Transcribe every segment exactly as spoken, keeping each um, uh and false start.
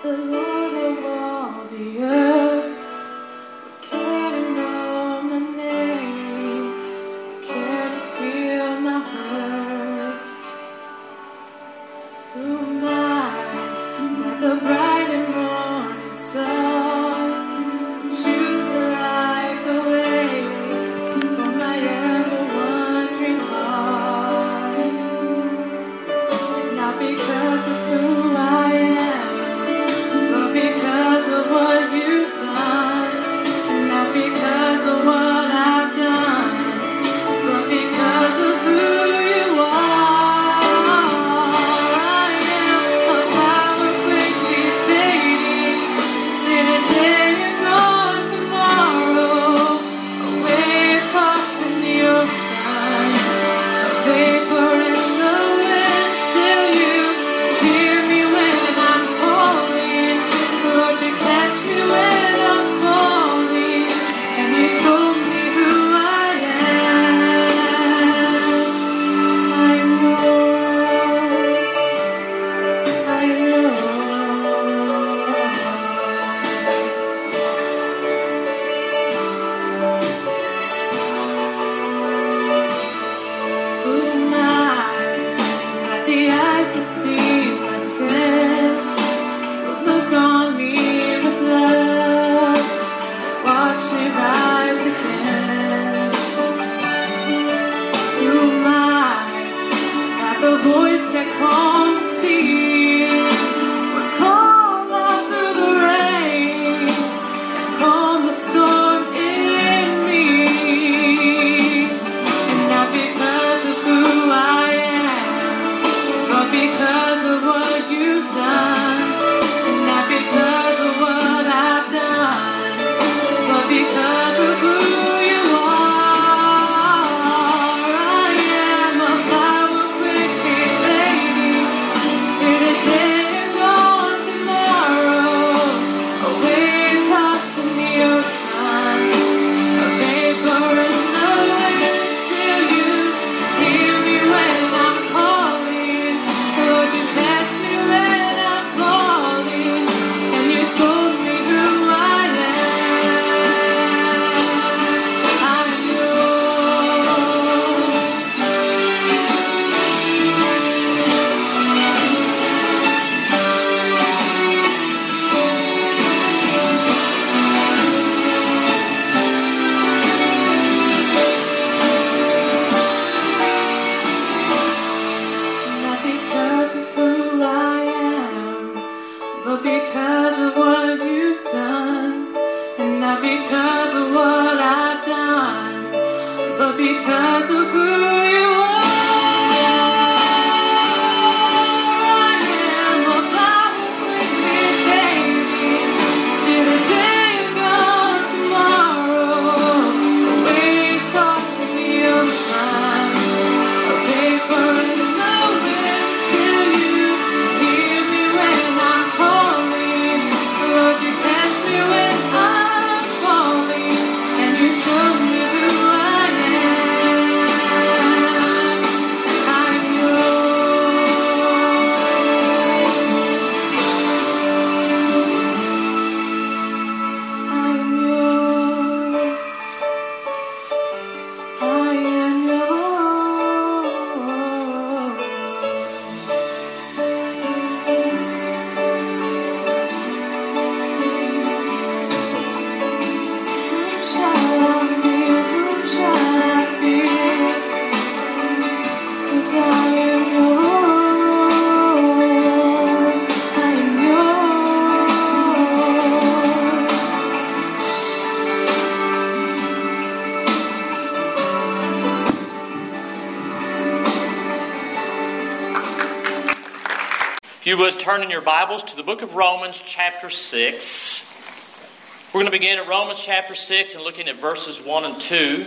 If you would turn in your Bibles to the book of Romans chapter six. We're going to begin at Romans chapter six and looking at verses one and two.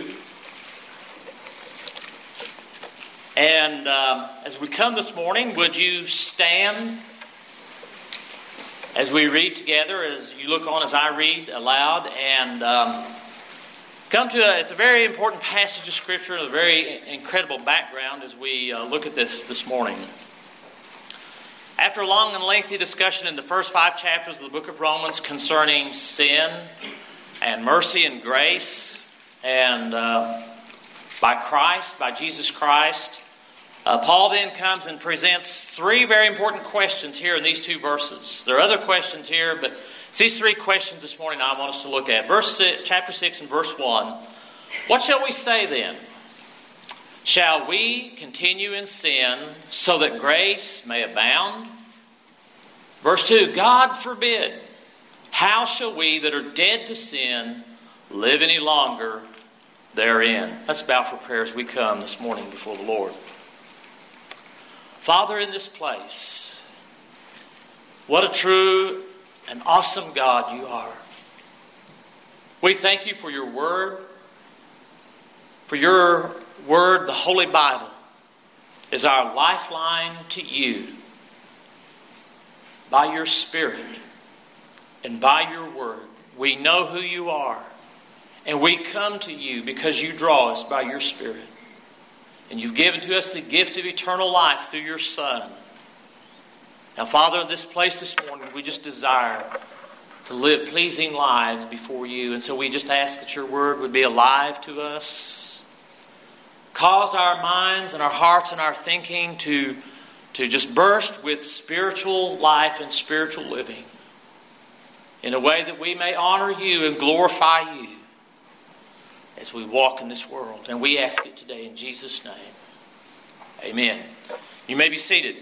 And um, as we come this morning, would you stand as we read together, as you look on as I read aloud, and um, come to a, it's a very important passage of Scripture, a very incredible background as we uh, look at this this morning. After a long and lengthy discussion in the first five chapters of the book of Romans concerning sin and mercy and grace and uh, by Christ, by Jesus Christ, uh, Paul then comes and presents three very important questions here in these two verses. There are other questions here, but it's these three questions this morning I want us to look at. Verse six, chapter six and verse one. What shall we say then? Shall we continue in sin so that grace may abound? Verse two, God forbid. How shall we that are dead to sin live any longer therein? Let's bow for prayer as we come this morning before the Lord. Father, in this place, what a true and awesome God you are. We thank you for your word. For your word, the Holy Bible, is our lifeline to you. By your Spirit and by your word, we know who you are. And we come to you because you draw us by your Spirit. And you've given to us the gift of eternal life through your Son. Now, Father, in this place this morning, we just desire to live pleasing lives before you. And so we just ask that your word would be alive to us. Cause our minds and our hearts and our thinking to, to just burst with spiritual life and spiritual living in a way that we may honor you and glorify you as we walk in this world. And we ask it today in Jesus' name. Amen. You may be seated.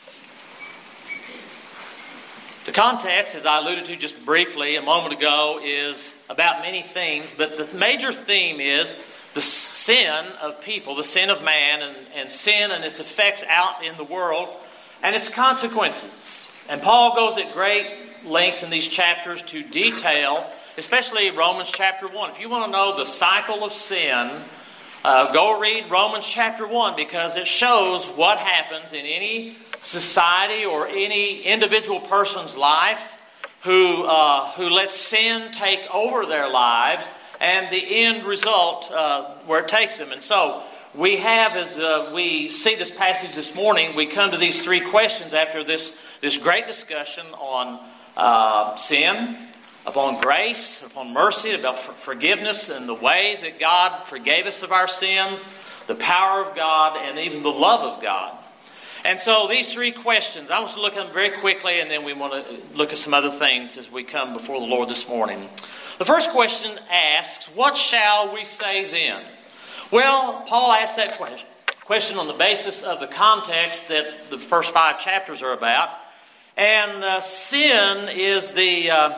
The context, as I alluded to just briefly a moment ago, is about many things, but the major theme is the sin of people, the sin of man, and, and sin and its effects out in the world, and its consequences. And Paul goes at great lengths in these chapters to detail, especially Romans chapter one. If you want to know the cycle of sin, uh, go read Romans chapter one, because it shows what happens in any society or any individual person's life who uh, who lets sin take over their lives, and the end result uh, where it takes them. And so we have, as uh, we see this passage this morning, we come to these three questions after this, this great discussion on uh, sin, upon grace, upon mercy, about forgiveness and the way that God forgave us of our sins, the power of God, and even the love of God. And so these three questions, I want to look at them very quickly, and then we want to look at some other things as we come before the Lord this morning. The first question asks, what shall we say then? Well, Paul asked that question, question on the basis of the context that the first five chapters are about. And uh, sin is the uh,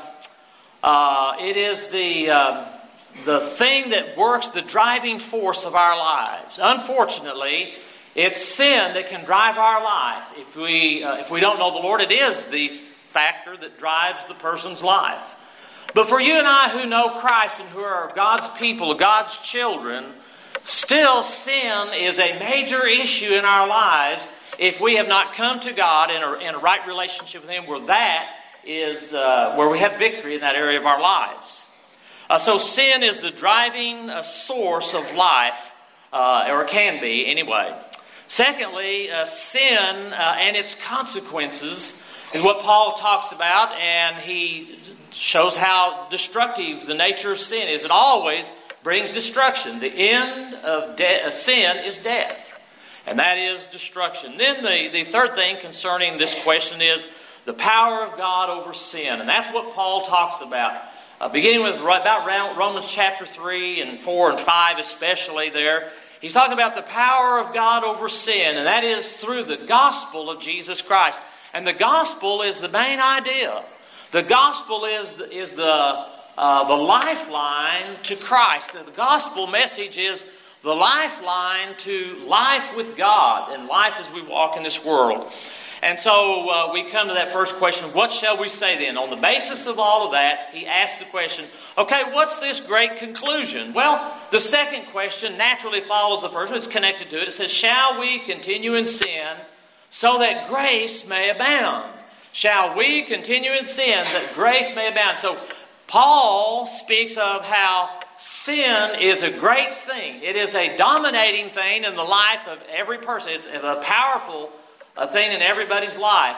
uh, it is the uh, the thing that works, the driving force of our lives. Unfortunately, it's sin that can drive our life. If we uh, if we don't know the Lord, it is the factor that drives the person's life. But for you and I who know Christ and who are God's people, God's children, still sin is a major issue in our lives if we have not come to God in a, in a right relationship with Him, where that is uh, where we have victory in that area of our lives. Uh, so sin is the driving uh, source of life, uh, or it can be anyway. Secondly, uh, sin uh, and its consequences is what Paul talks about, and he shows how destructive the nature of sin is. It always brings destruction. The end of, de- of sin is death, and that is destruction. Then the, the third thing concerning this question is the power of God over sin, and that's what Paul talks about. Uh, beginning with about Romans chapter three and four and five especially there, he's talking about the power of God over sin, and that is through the gospel of Jesus Christ. And the gospel is the main idea. The gospel is, is the, uh, the lifeline to Christ. The gospel message is the lifeline to life with God and life as we walk in this world. And so uh, we come to that first question, what shall we say then? On the basis of all of that, he asks the question, okay, what's this great conclusion? Well, the second question naturally follows the first one. It's connected to it. It says, shall we continue in sin so that grace may abound? Shall we continue in sin that grace may abound? So Paul speaks of how sin is a great thing. It is a dominating thing in the life of every person. It's a powerful thing in everybody's life.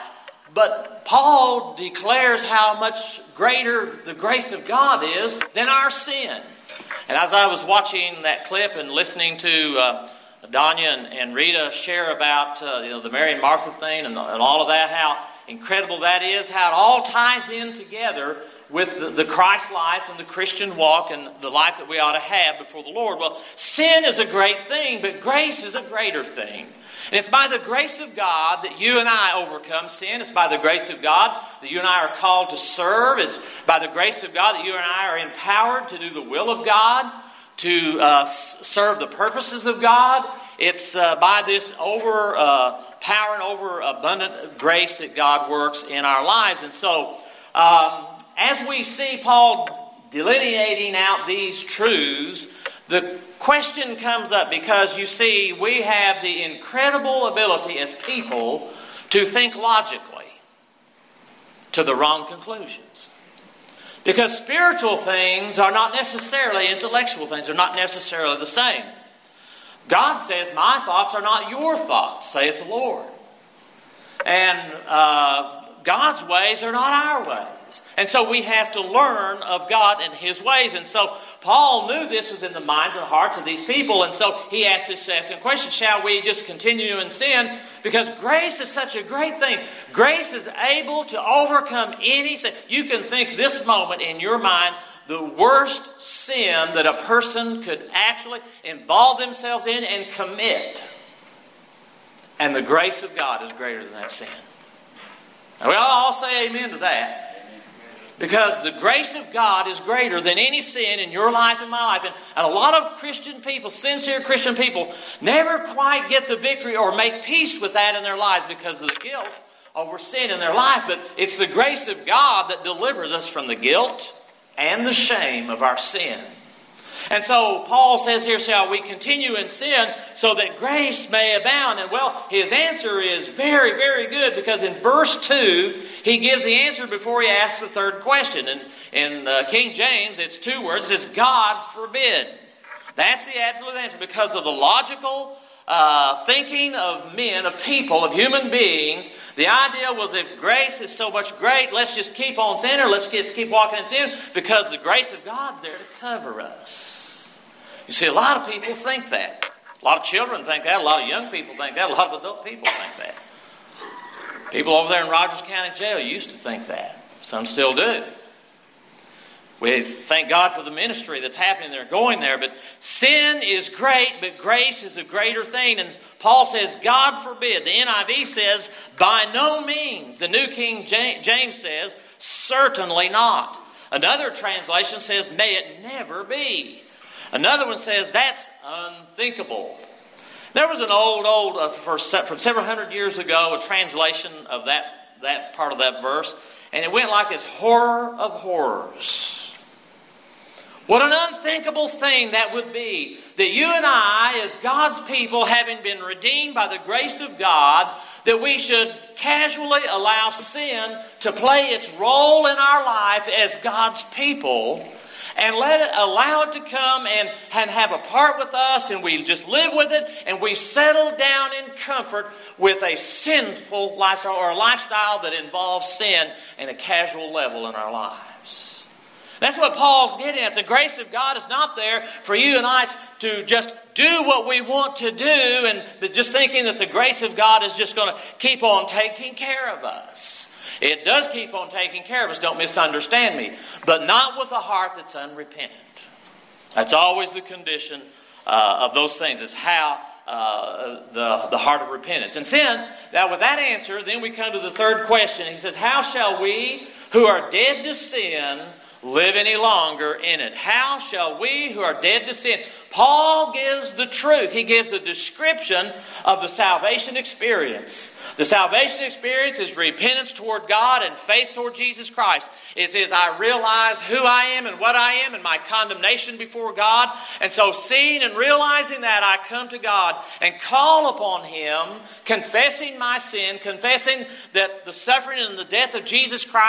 But Paul declares how much greater the grace of God is than our sin. And as I was watching that clip and listening to uh, Danya and, and Rita share about uh, you know, the Mary and Martha thing and, and all of that, how incredible that is, how it all ties in together with the, the Christ life and the Christian walk and the life that we ought to have before the Lord. Well, sin is a great thing, but grace is a greater thing. And it's by the grace of God that you and I overcome sin. It's by the grace of God that you and I are called to serve. It's by the grace of God that you and I are empowered to do the will of God, to uh, serve the purposes of God. It's uh, by this over uh, power and over abundant grace that God works in our lives. And so, um, as we see Paul delineating out these truths, the question comes up because, you see, we have the incredible ability as people to think logically to the wrong conclusions. Because spiritual things are not necessarily intellectual things. They're not necessarily the same. God says, my thoughts are not your thoughts, saith the Lord. And uh, God's ways are not our ways. And so we have to learn of God and His ways. And so Paul knew this was in the minds and hearts of these people. And so he asked this second question: shall we just continue in sin? Because grace is such a great thing. Grace is able to overcome any sin. You can think this moment in your mind the worst sin that a person could actually involve themselves in and commit. And the grace of God is greater than that sin. And we all say amen to that. Because the grace of God is greater than any sin in your life and my life. And, and a lot of Christian people, sincere Christian people, never quite get the victory or make peace with that in their lives because of the guilt over sin in their life. But it's the grace of God that delivers us from the guilt and the shame of our sin. And so Paul says here, shall we continue in sin so that grace may abound? And well, his answer is very, very good, because in verse two, he gives the answer before he asks the third question. And in uh, King James, it's two words. It says, God forbid. That's the absolute answer, because of the logical uh, thinking of men, of people, of human beings. The idea was, if grace is so much great, let's just keep on sinning, or let's just keep walking in sin, because the grace of God's there to cover us. You see, a lot of people think that. A lot of children think that. A lot of young people think that. A lot of adult people think that. People over there in Rogers County Jail used to think that. Some still do. We thank God for the ministry that's happening there, going there. But sin is great, but grace is a greater thing. And Paul says, God forbid. The N I V says, by no means. The New King James says, certainly not. Another translation says, may it never be. Another one says, that's unthinkable. There was an old, old, uh, for, from several hundred years ago, a translation of that, that part of that verse. And it went like this: horror of horrors. What an unthinkable thing that would be, that you and I, as God's people, having been redeemed by the grace of God, that we should casually allow sin to play its role in our life as God's people, and let it, allow it to come and, and have a part with us, and we just live with it, and we settle down in comfort with a sinful lifestyle, or a lifestyle that involves sin in a casual level in our lives. That's what Paul's getting at. The grace of God is not there for you and I to just do what we want to do, and but just thinking that the grace of God is just going to keep on taking care of us. It does keep on taking care of us, don't misunderstand me, but not with a heart that's unrepentant. That's always the condition uh, of those things, is how uh, the, the heart of repentance. And sin, now with that answer, then we come to the third question. He says, how shall we who are dead to sin live any longer in it? How shall we who are dead to sin? Paul gives the truth. He gives a description of the salvation experience. The salvation experience is repentance toward God and faith toward Jesus Christ. It says, I realize who I am and what I am and my condemnation before God. And so seeing and realizing that, I come to God and call upon Him, confessing my sin, confessing that the suffering and the death of Jesus Christ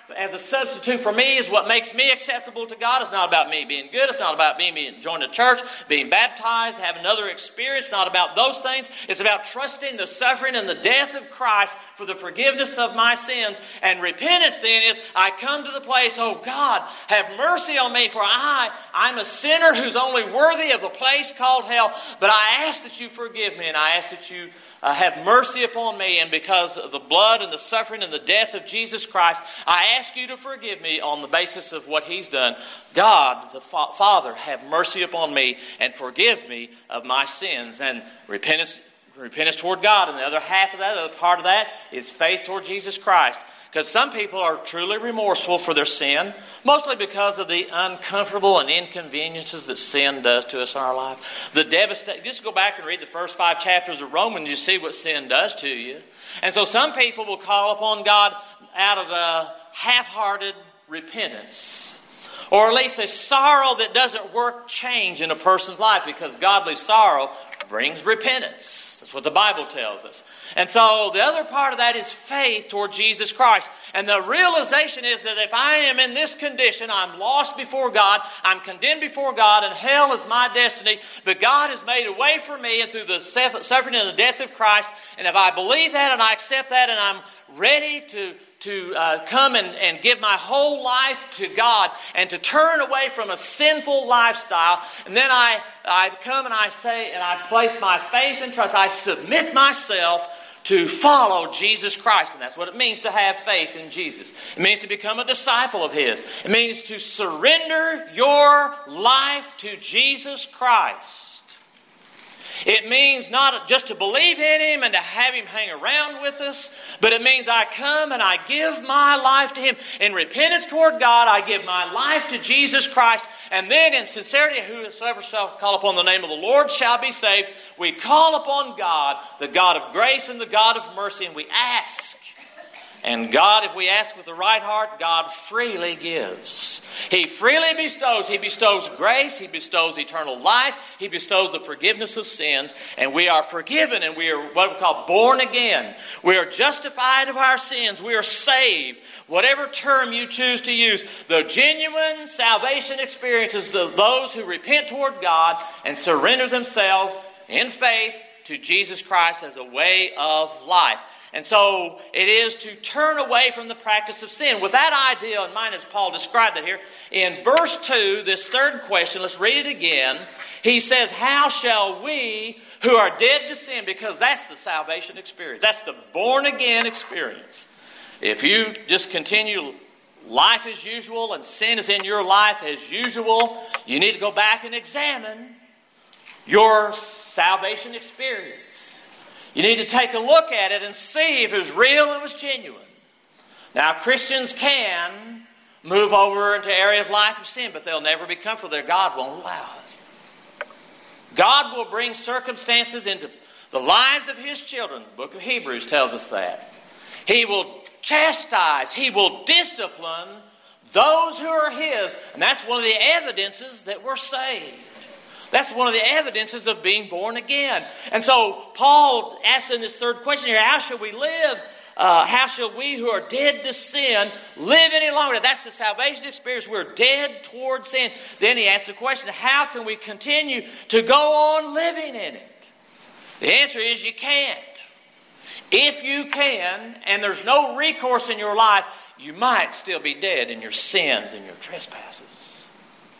as a substitute for me is what makes me acceptable to God. It's not about me being good. It's not about me being joining the church, being baptized, having another experience. It's not about those things. It's about trusting the suffering and the death of Christ for the forgiveness of my sins. And repentance then is I come to the place, oh God, have mercy on me, for I, I'm a sinner who's only worthy of a place called hell. But I ask that you forgive me, and I ask that you Uh, have mercy upon me, and because of the blood and the suffering and the death of Jesus Christ, I ask you to forgive me on the basis of what He's done. God, the Fa- Father, have mercy upon me and forgive me of my sins. And repentance, repentance toward God, and the other half of that, the other part of that, is faith toward Jesus Christ. Because some people are truly remorseful for their sin, mostly because of the uncomfortable and inconveniences that sin does to us in our life. The devastation. Just go back and read the first five chapters of Romans, you see what sin does to you. And so some people will call upon God out of a half-hearted repentance, or at least a sorrow that doesn't work change in a person's life, because godly sorrow brings repentance. That's what the Bible tells us. And so the other part of that is faith toward Jesus Christ. And the realization is that if I am in this condition, I'm lost before God, I'm condemned before God, and hell is my destiny. But God has made a way for me, and through the suffering and the death of Christ. And if I believe that and I accept that, and I'm ready to, to uh, come and, and give my whole life to God and to turn away from a sinful lifestyle, and then I, I come and I say, and I place my faith and trust, I submit myself to follow Jesus Christ. And that's what it means to have faith in Jesus. It means to become a disciple of His. It means to surrender your life to Jesus Christ. It means not just to believe in Him and to have Him hang around with us, but it means I come and I give my life to Him. In repentance toward God, I give my life to Jesus Christ. And then in sincerity, whosoever shall call upon the name of the Lord shall be saved. We call upon God, the God of grace and the God of mercy, and we ask. And God, if we ask with the right heart, God freely gives. He freely bestows. He bestows grace. He bestows eternal life. He bestows the forgiveness of sins. And we are forgiven, and we are what we call born again. We are justified of our sins. We are saved. Whatever term you choose to use, the genuine salvation experiences of those who repent toward God and surrender themselves in faith to Jesus Christ as a way of life. And so it is to turn away from the practice of sin. With that idea in mind, as Paul described it here, in verse two, this third question, let's read it again. He says, how shall we who are dead to sin, because that's the salvation experience. That's the born-again experience. If you just continue life as usual and sin is in your life as usual, you need to go back and examine your salvation experience. You need to take a look at it and see if it was real and it was genuine. Now, Christians can move over into area of life of sin, but they'll never be comfortable there. God won't allow it. God will bring circumstances into the lives of His children. The book of Hebrews tells us that. He will chastise, He will discipline those who are His. And that's one of the evidences that we're saved. That's one of the evidences of being born again. And so Paul asks in this third question here, how shall we live? Uh, how shall we who are dead to sin live any longer? That's the salvation experience. We're dead toward sin. Then he asks the question, how can we continue to go on living in it? The answer is you can't. If you can, and there's no recourse in your life, you might still be dead in your sins and your trespasses.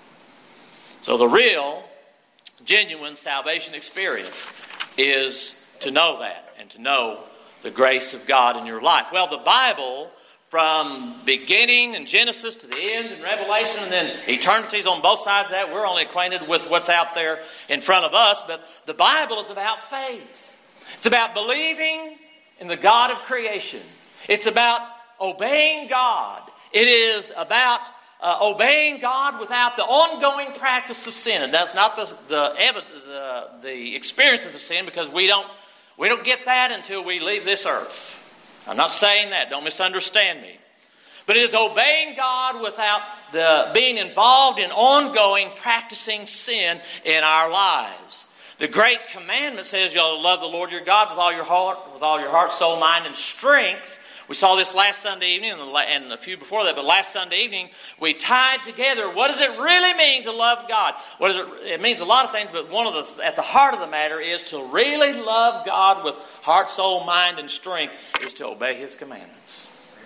So the real, genuine salvation experience is to know that and to know the grace of God in your life. Well, the Bible, from beginning in Genesis to the end in Revelation, and then eternities on both sides of that, we're only acquainted with what's out there in front of us, but the Bible is about faith. It's about believing in the God of creation. It's about obeying God. It is about Uh, obeying God without the ongoing practice of sin. And that's not the the, the the experiences of sin, because we don't we don't get that until we leave this earth. I'm not saying that. Don't misunderstand me. But it is obeying God without the being involved in ongoing practicing sin in our lives. The great commandment says you'll love the Lord your God with all your heart, with all your heart, soul, mind, and strength. We saw this last Sunday evening and, the, and a few before that, but last Sunday evening we tied together what does it really mean to love God? What does it, it means a lot of things, but one of the at the heart of the matter is to really love God with heart, soul, mind, and strength is to obey His commandments.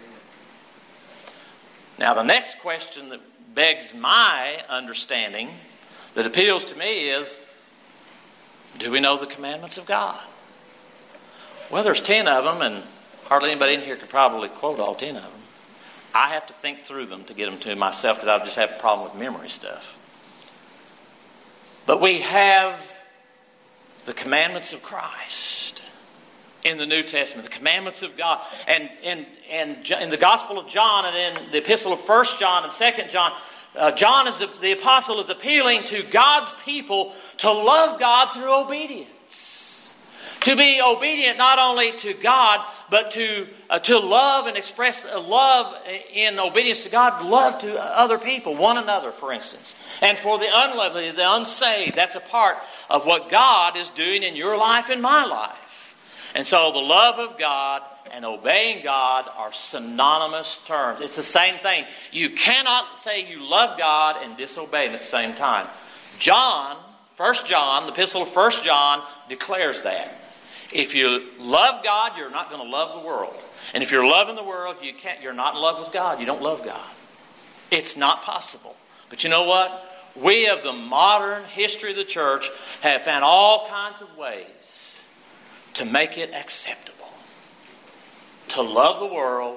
Now the next question that begs my understanding, that appeals to me is, do we know the commandments of God? Well, there's ten of them, and hardly anybody in here could probably quote all ten of them. I have to think through them to get them to myself because I just have a problem with memory stuff. But we have the commandments of Christ in the New Testament, the commandments of God. And in, in, in the Gospel of John and in the Epistle of First John and Second John, uh, John, is the, the apostle, is appealing to God's people to love God through obedience. To be obedient not only to God, but to uh, to love and express love in obedience to God, love to other people, one another, for instance. And for the unlovely, the unsaved, that's a part of what God is doing in your life and my life. And so the love of God and obeying God are synonymous terms. It's the same thing. You cannot say you love God and disobey Him at the same time. John, First John, the Epistle of First John declares that. If you love God, you're not going to love the world. And if you're loving the world, you can't, you're not in love with God. You don't love God. It's not possible. But you know what? We of the modern history of the church have found all kinds of ways to make it acceptable. To love the world,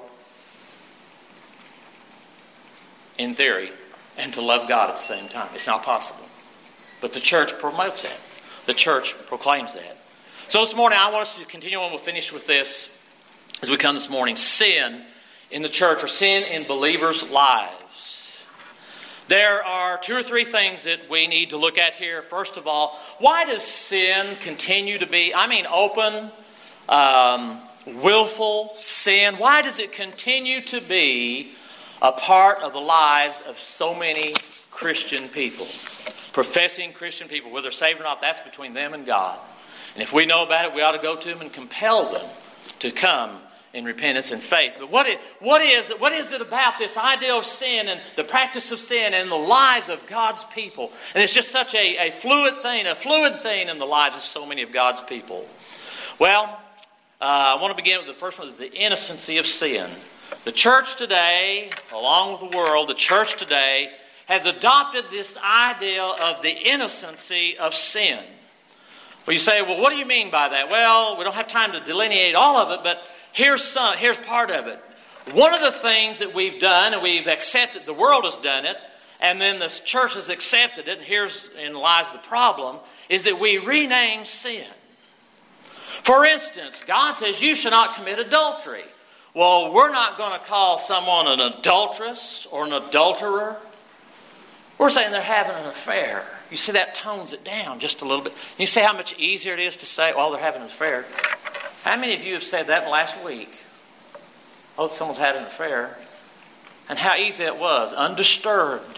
in theory, and to love God at the same time. It's not possible. But the church promotes that. The church proclaims that. So this morning, I want us to continue on. We'll finish with this as we come this morning. Sin in the church, or sin in believers' lives. There are two or three things that we need to look at here. First of all, why does sin continue to be, I mean open, um, willful sin, why does it continue to be a part of the lives of so many Christian people? Professing Christian people, whether they're saved or not, that's between them and God. And if we know about it, we ought to go to them and compel them to come in repentance and faith. But what is, what is, what is it about this idea of sin and the practice of sin and the lives of God's people? And it's just such a, a fluid thing, a fluid thing in the lives of so many of God's people. Well, uh, I want to begin with the first one, is the innocency of sin. The church today, along with the world, the church today has adopted this idea of the innocency of sin. Well, you say, well, what do you mean by that? Well, we don't have time to delineate all of it, but here's some, here's part of it. One of the things that we've done, and we've accepted, the world has done it, and then the church has accepted it, and here's in lies the problem, is that we rename sin. For instance, God says you should not commit adultery. Well, we're not going to call someone an adulteress or an adulterer. We're saying they're having an affair. You see, that tones it down just a little bit. You see how much easier it is to say, well, they're having an affair. How many of you have said that in the last week? Oh, someone's had an affair. And how easy it was, undisturbed.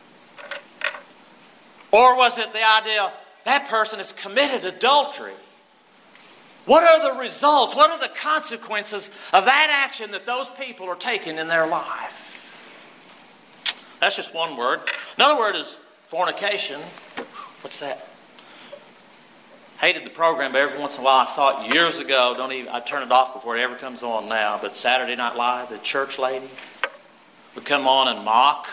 Or was it the idea, that person has committed adultery? What are the results? What are the consequences of that action that those people are taking in their life? That's just one word. Another word is fornication. What's that? Hated the program, but every once in a while I saw it years ago. Don't even I turn it off before it ever comes on now. But Saturday Night Live, the church lady would come on and mock,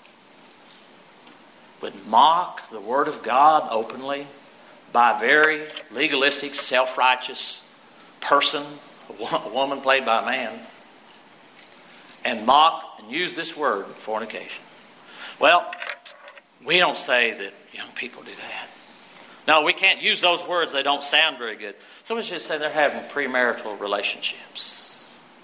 would mock the Word of God openly by a very legalistic, self-righteous person, a woman played by a man, and mock and use this word, fornication. Well, we don't say that young people do that. No, we can't use those words. They don't sound very good. So we should say they're having premarital relationships.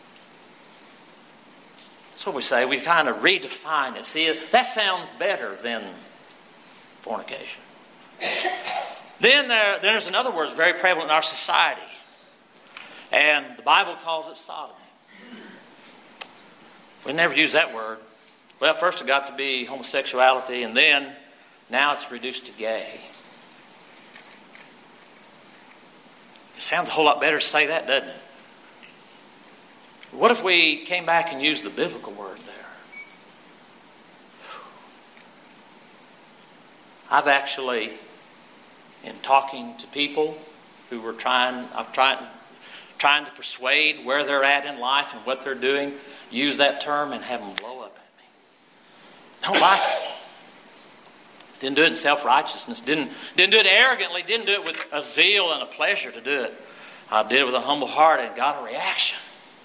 That's what we say. We kind of redefine it. See, that sounds better than fornication. Then there, there's another word that's very prevalent in our society. And the Bible calls it sodomy. We never use that word. Well, first it got to be homosexuality, and then now it's reduced to gay. It sounds a whole lot better to say that, doesn't it? What if we came back and used the biblical word there? I've actually, in talking to people who were trying, I'm trying, trying to persuade where they're at in life and what they're doing, use that term and have them blow up at me. Don't like it. Didn't do it in self-righteousness. Didn't, didn't do it arrogantly. Didn't do it with a zeal and a pleasure to do it. I did it with a humble heart and got a reaction.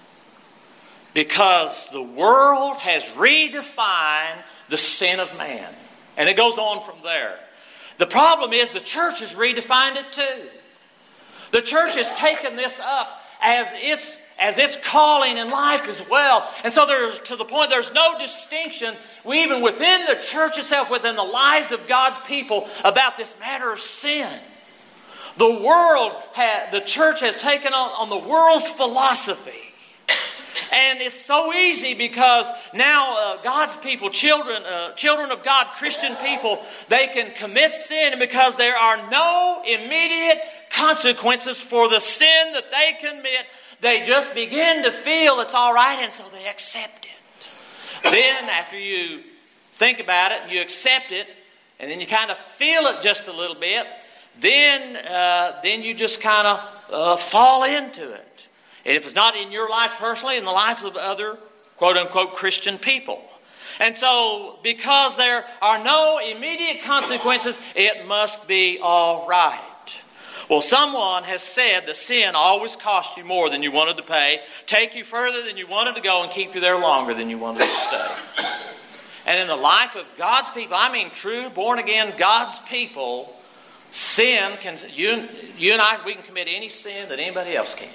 Because the world has redefined the sin of man. And it goes on from there. The problem is the church has redefined it too. The church has taken this up as its, as its calling in life as well. And so there's, to the point there's no distinction, even within the church itself, within the lives of God's people, about this matter of sin. The world, ha, the church has taken on, on the world's philosophy. And it's so easy because now uh, God's people, children, uh, children of God, Christian people, they can commit sin, and because there are no immediate consequences for the sin that they commit, they just begin to feel it's all right, and so they accept it. Then after you think about it and you accept it, and then you kind of feel it just a little bit, then uh, then you just kind of uh, fall into it. And if it's not in your life personally, in the lives of other quote-unquote Christian people. And so, because there are no immediate consequences, it must be all right. Well, someone has said that sin always costs you more than you wanted to pay, take you further than you wanted to go, and keep you there longer than you wanted to stay. And in the life of God's people, I mean true, born-again God's people, sin can, you, you and I, we can commit any sin that anybody else can.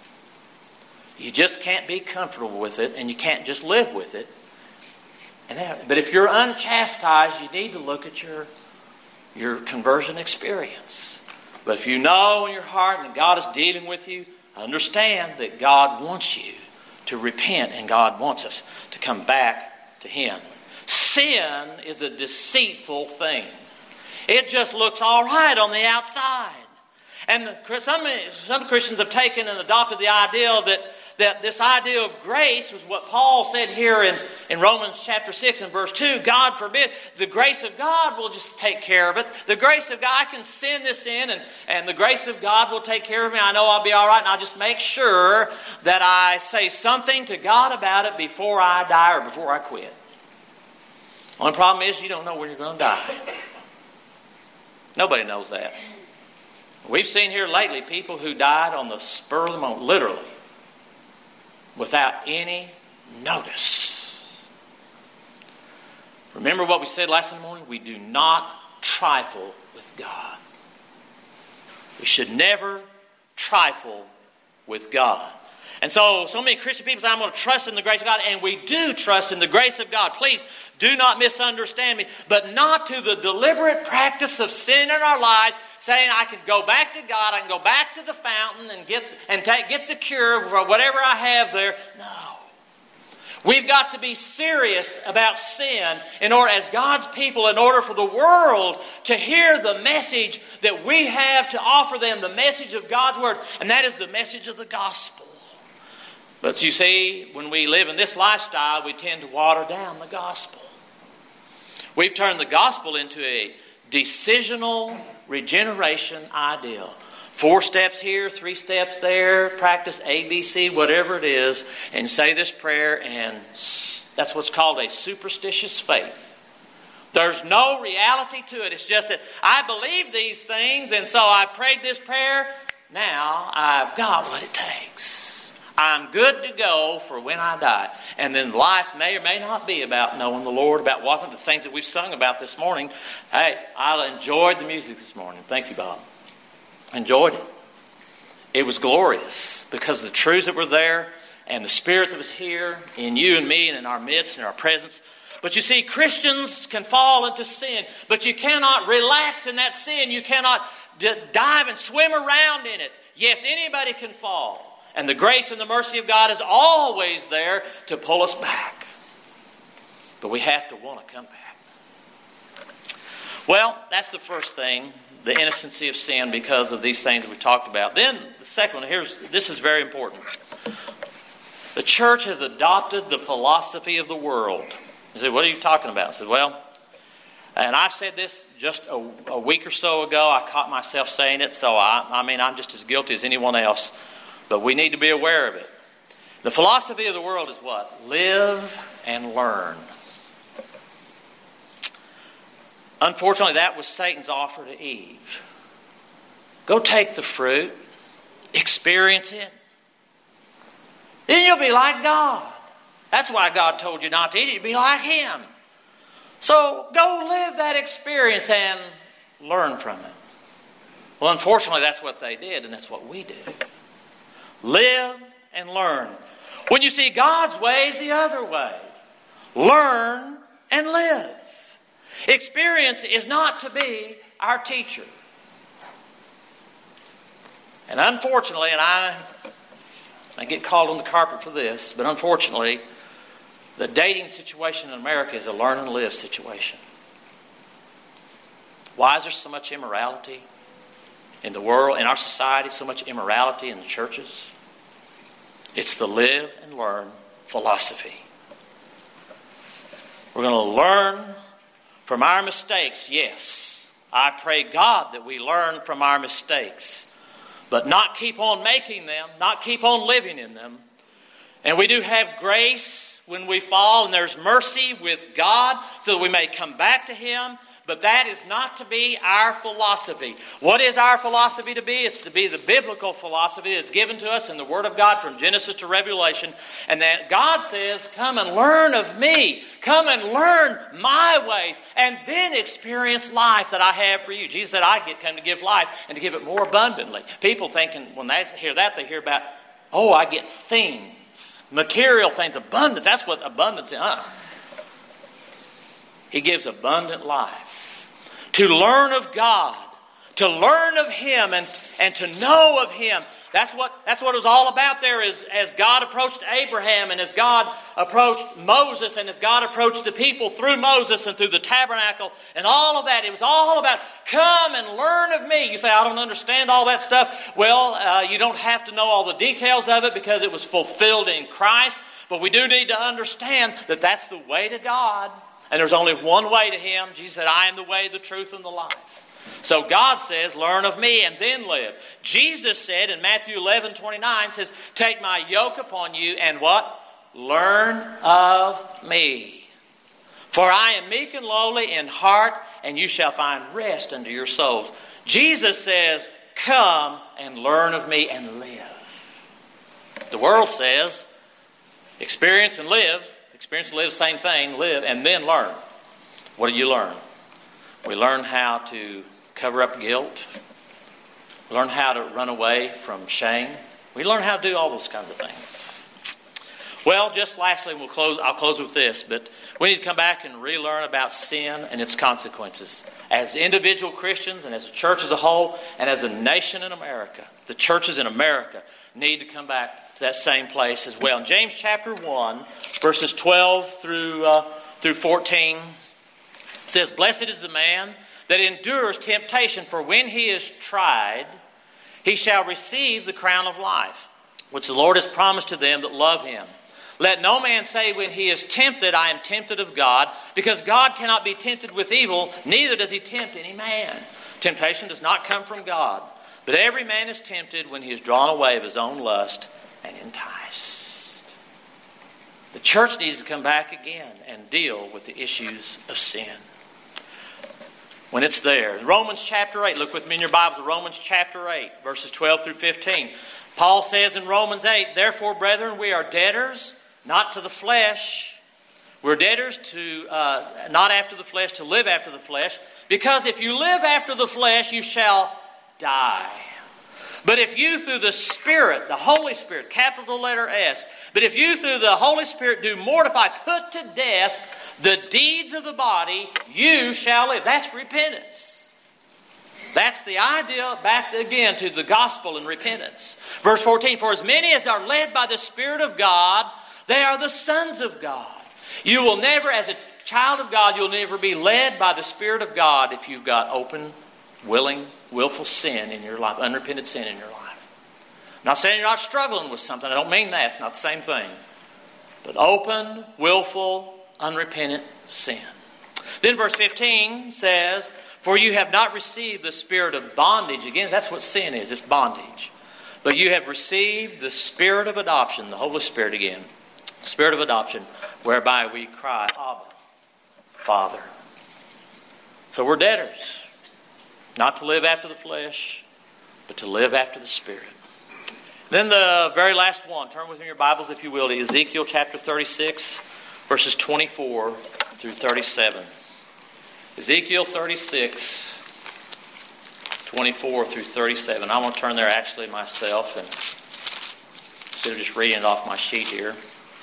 You just can't be comfortable with it, and you can't just live with it. And that, but if you're unchastised, you need to look at your, your conversion experience. But if you know in your heart and God is dealing with you, understand that God wants you to repent, and God wants us to come back to Him. Sin is a deceitful thing. It just looks all right on the outside. And the, some, some Christians have taken and adopted the idea that that this idea of grace was what Paul said here in, in Romans chapter six and verse two. God forbid. The grace of God will just take care of it. The grace of God, I can send this in, and, and the grace of God will take care of me. I know I'll be all right, and I'll just make sure that I say something to God about it before I die or before I quit. Only problem is you don't know when you're going to die. Nobody knows that. We've seen here lately people who died on the spur of the moment, literally, without any notice. Remember what we said last Sunday morning? We do not trifle with God. We should never trifle with God. And so, so many Christian people say, I'm going to trust in the grace of God. And we do trust in the grace of God. Please do not misunderstand me. But not to the deliberate practice of sin in our lives, saying I can go back to God, I can go back to the fountain and get and take, get the cure for whatever I have there. No. We've got to be serious about sin in order, as God's people, in order for the world to hear the message that we have to offer them, the message of God's Word. And that is the message of the gospel. But you see, when we live in this lifestyle, we tend to water down the gospel. We've turned the gospel into a decisional regeneration ideal. Four steps here, three steps there, practice A, B, C, whatever it is, and say this prayer, and that's what's called a superstitious faith. There's no reality to it. It's just that I believe these things, and so I prayed this prayer. Now I've got what it takes. I'm good to go for when I die. And then life may or may not be about knowing the Lord, about walking the things that we've sung about this morning. Hey, I enjoyed the music this morning. Thank you, Bob. Enjoyed it. It was glorious because of the truths that were there and the Spirit that was here in you and me and in our midst and our presence. But you see, Christians can fall into sin, but you cannot relax in that sin. You cannot d- dive and swim around in it. Yes, anybody can fall. And the grace and the mercy of God is always there to pull us back. But we have to want to come back. Well, that's the first thing, the innocency of sin, because of these things that we talked about. Then the second one, here's this is very important. The church has adopted the philosophy of the world. You say, what are you talking about? I said, well, and I said this just a, a week or so ago. I caught myself saying it, so I, I mean, I'm just as guilty as anyone else. But we need to be aware of it. The philosophy of the world is what? Live and learn. Unfortunately, that was Satan's offer to Eve. Go take the fruit, experience it. Then you'll be like God. That's why God told you not to eat it. You'll be like Him. So go live that experience and learn from it. Well, unfortunately, that's what they did, and that's what we do. Live and learn. When you see God's ways the other way, learn and live. Experience is not to be our teacher. And unfortunately, and I, I get called on the carpet for this, but unfortunately, the dating situation in America is a learn and live situation. Why is there so much immorality in the world, in our society, so much immorality in the churches? It's the live and learn philosophy. We're going to learn from our mistakes, yes. I pray God that we learn from our mistakes, but not keep on making them, not keep on living in them. And we do have grace when we fall, and there's mercy with God so that we may come back to Him. But that is not to be our philosophy. What is our philosophy to be? It's to be the biblical philosophy that's given to us in the Word of God from Genesis to Revelation. And that God says, come and learn of me. Come and learn my ways. And then experience life that I have for you. Jesus said, I get come to give life and to give it more abundantly. People thinking, when they hear that, they hear about, oh, I get things. Material things. Abundance. That's what abundance is. Uh, He gives abundant life. To learn of God, to learn of Him, and, and to know of Him. That's what, that's what it was all about there is, as God approached Abraham, and as God approached Moses, and as God approached the people through Moses and through the tabernacle, and all of that. It was all about, come and learn of me. You say, I don't understand all that stuff. Well, uh, you don't have to know all the details of it because it was fulfilled in Christ. But we do need to understand that that's the way to God. And there's only one way to Him. Jesus said, I am the way, the truth, and the life. So God says, learn of me and then live. Jesus said in Matthew eleven twenty-nine, says, take my yoke upon you and what? Learn of me. For I am meek and lowly in heart, and you shall find rest unto your souls. Jesus says, come and learn of me and live. The world says, experience and live. Experience and live, same thing, live, and then learn. What do you learn? We learn how to cover up guilt. We learn how to run away from shame. We learn how to do all those kinds of things. Well, just lastly, we'll close. I'll close with this, but we need to come back and relearn about sin and its consequences. As individual Christians and as a church as a whole and as a nation in America, the churches in America need to come back to that same place as well. In James chapter one, verses twelve through uh, through fourteen, it says, blessed is the man that endures temptation, for when he is tried, he shall receive the crown of life, which the Lord has promised to them that love Him. Let no man say when he is tempted, I am tempted of God, because God cannot be tempted with evil, neither does He tempt any man. Temptation does not come from God, but every man is tempted when he is drawn away of his own lust and enticed. The church needs to come back again and deal with the issues of sin when it's there. Romans chapter eight, look with me in your Bible to Romans chapter eight, verses twelve through fifteen. Paul says in Romans eight, therefore, brethren, we are debtors, not to the flesh. We're debtors to uh, not after the flesh, to live after the flesh. Because if you live after the flesh, you shall die. But if you through the Spirit, the Holy Spirit, capital letter S, but if you through the Holy Spirit do mortify, put to death the deeds of the body, you shall live. That's repentance. That's the idea back again to the gospel and repentance. Verse fourteen, for as many as are led by the Spirit of God, they are the sons of God. You will never, as a child of God, you'll never be led by the Spirit of God if you've got open, willing, willful sin in your life, unrepented sin in your life. I'm not saying you're not struggling with something. I don't mean that. It's not the same thing. But open, willful, unrepentant sin. Then verse fifteen says, for you have not received the spirit of bondage. Again, that's what sin is. It's bondage. But you have received the spirit of adoption, the Holy Spirit again. Spirit of adoption, whereby we cry, Abba, Father. So we're debtors. Not to live after the flesh, but to live after the Spirit. Then the very last one. Turn with me in your Bibles, if you will, to Ezekiel chapter thirty-six, verses twenty-four through thirty-seven. Ezekiel thirty-six, twenty-four through thirty-seven. I want to turn there actually myself, and instead of just reading it off my sheet here.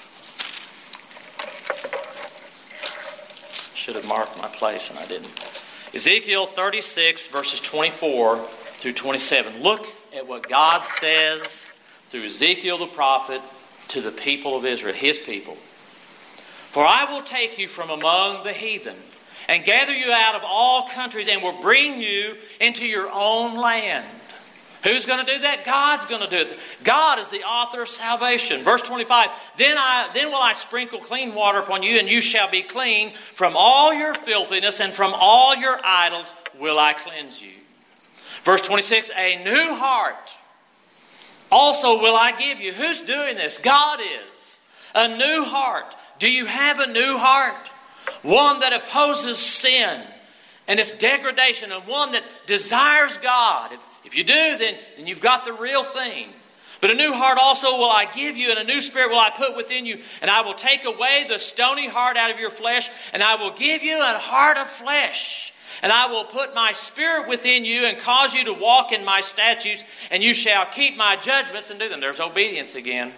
Should have marked my place, and I didn't. Ezekiel thirty-six, verses twenty-four through twenty-seven. Look at what God says through Ezekiel the prophet to the people of Israel, his people. For I will take you from among the heathen, and gather you out of all countries, and will bring you into your own land. Who's going to do that? God's going to do it. God is the author of salvation. Verse twenty-five, Then I then will I sprinkle clean water upon you, and you shall be clean. From all your filthiness and from all your idols will I cleanse you. Verse twenty-six, A new heart also will I give you. Who's doing this? God is. A new heart. Do you have a new heart? One that opposes sin and its degradation, and one that desires God. If, if you do, then, then you've got the real thing. But a new heart also will I give you, and a new spirit will I put within you. And I will take away the stony heart out of your flesh, and I will give you a heart of flesh. And I will put my spirit within you and cause you to walk in my statutes, and you shall keep my judgments and do them. There's obedience again.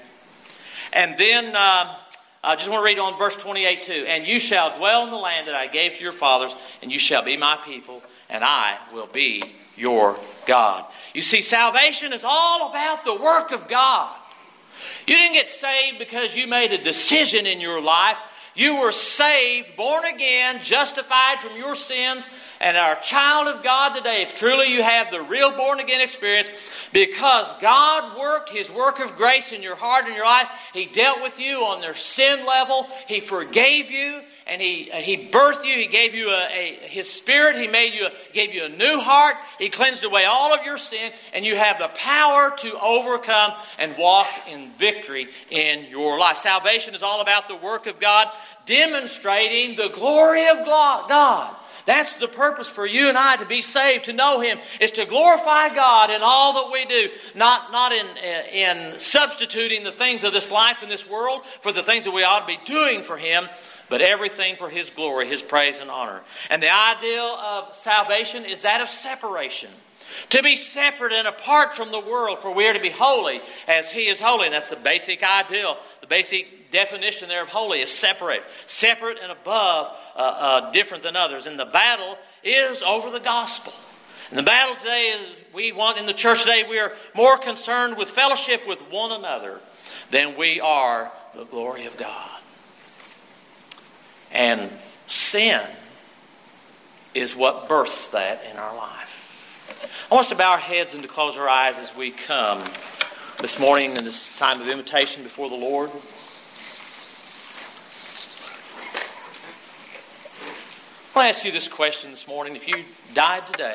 And then uh, I just want to read on verse twenty-eight too. And you shall dwell in the land that I gave to your fathers, and you shall be my people, and I will be your God. You see, salvation is all about the work of God. You didn't get saved because you made a decision in your life. You were saved, born again, justified from your sins, and are a child of God today, if truly you have the real born-again experience, because God worked His work of grace in your heart and your life. He dealt with you on their sin level. He forgave you, and He He birthed you. He gave you a, a His Spirit. He made you, a, gave you a new heart. He cleansed away all of your sin, and you have the power to overcome and walk in victory in your life. Salvation is all about the work of God, demonstrating the glory of God. That's the purpose for you and I to be saved, to know Him, is to glorify God in all that we do. Not, not in, in substituting the things of this life and this world for the things that we ought to be doing for Him, but everything for His glory, His praise and honor. And the ideal of salvation is that of separation. To be separate and apart from the world, for we are to be holy as He is holy. And that's the basic ideal, the basic definition there of holy is separate. Separate and above, uh, uh, different than others. And the battle is over the gospel. And the battle today is, we want in the church today, we are more concerned with fellowship with one another than we are the glory of God. And sin is what births that in our life. I want us to bow our heads and to close our eyes as we come this morning in this time of invitation before the Lord. I want to ask you this question this morning. If you died today,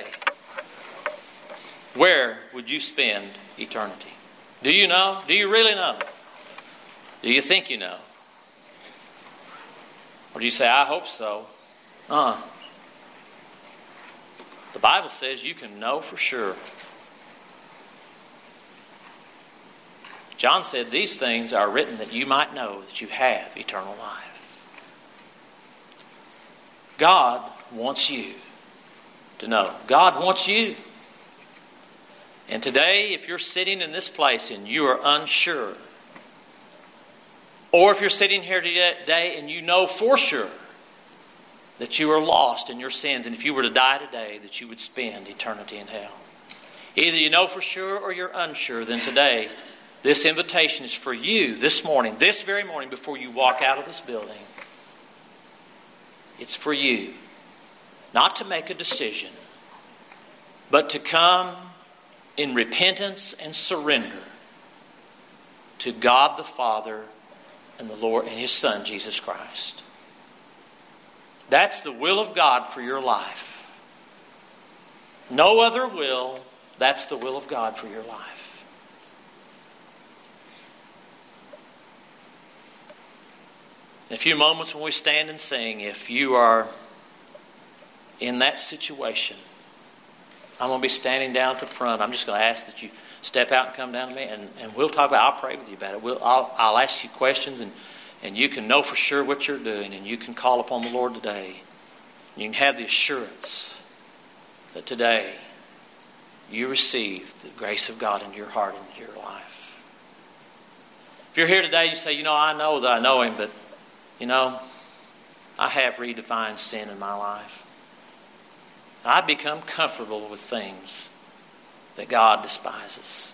where would you spend eternity? Do you know? Do you really know? Do you think you know? Or do you say, I hope so? Uh-uh. The Bible says you can know for sure. John said these things are written that you might know that you have eternal life. God wants you to know. God wants you. And today, if you're sitting in this place and you are unsure, or if you're sitting here today and you know for sure that you are lost in your sins, and if you were to die today, that you would spend eternity in hell. Either you know for sure or you're unsure, then today, this invitation is for you this morning, this very morning, before you walk out of this building. It's for you not to make a decision, but to come in repentance and surrender to God the Father and the Lord and His Son, Jesus Christ. That's the will of God for your life. No other will. That's the will of God for your life. In a few moments when we stand and sing, if you are in that situation, I'm going to be standing down at the front. I'm just going to ask that you step out and come down to me, and, and we'll talk about it. I'll pray with you about it. We'll, I'll, I'll ask you questions, and, and you can know for sure what you're doing, and you can call upon the Lord today. You can have the assurance that today you receive the grace of God in your heart and in your life. If you're here today, you say, you know, I know that I know Him, but, you know, I have redefined sin in my life. I've become comfortable with things that God despises.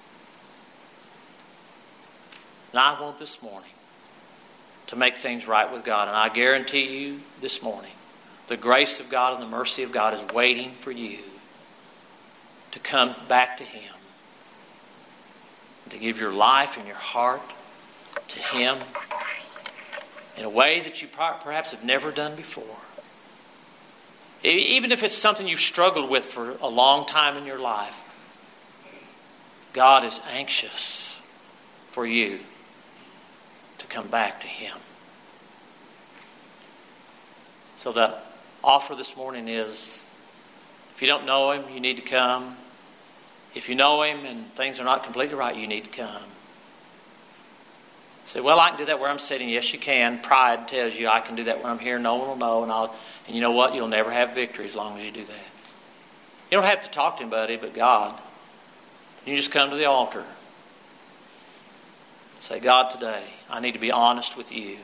And I want this morning to make things right with God. And I guarantee you this morning, the grace of God and the mercy of God is waiting for you to come back to Him. To give your life and your heart to Him in a way that you perhaps have never done before. Even if it's something you've struggled with for a long time in your life, God is anxious for you to come back to Him. So the offer this morning is, if you don't know Him, you need to come. If you know Him and things are not completely right, you need to come. Say, well, I can do that where I'm sitting. Yes, you can. Pride tells you I can do that when I'm here. No one will know. And I'll, and you know what? You'll never have victory as long as you do that. You don't have to talk to anybody but God. You just come to the altar. Say, God, today, I need to be honest with you.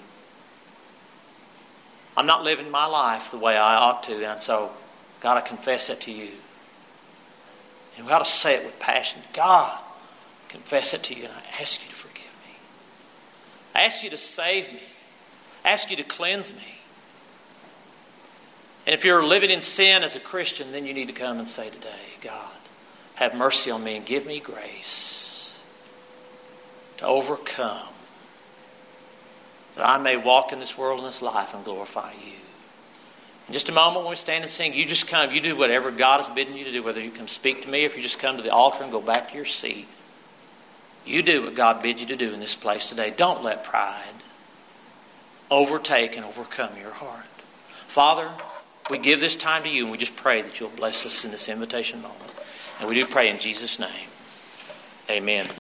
I'm not living my life the way I ought to. And so, God, I confess that to you. And we've got to say it with passion. God, I confess it to you, and I ask you to forgive me. I ask you to save me. I ask you to cleanse me. And if you're living in sin as a Christian, then you need to come and say today, God, have mercy on me and give me grace to overcome, that I may walk in this world and this life and glorify you. In just a moment when we stand and sing, you just come, you do whatever God has bidden you to do, whether you come speak to me or if you just come to the altar and go back to your seat. You do what God bids you to do in this place today. Don't let pride overtake and overcome your heart. Father, we give this time to you and we just pray that you'll bless us in this invitation moment. And we do pray in Jesus' name. Amen.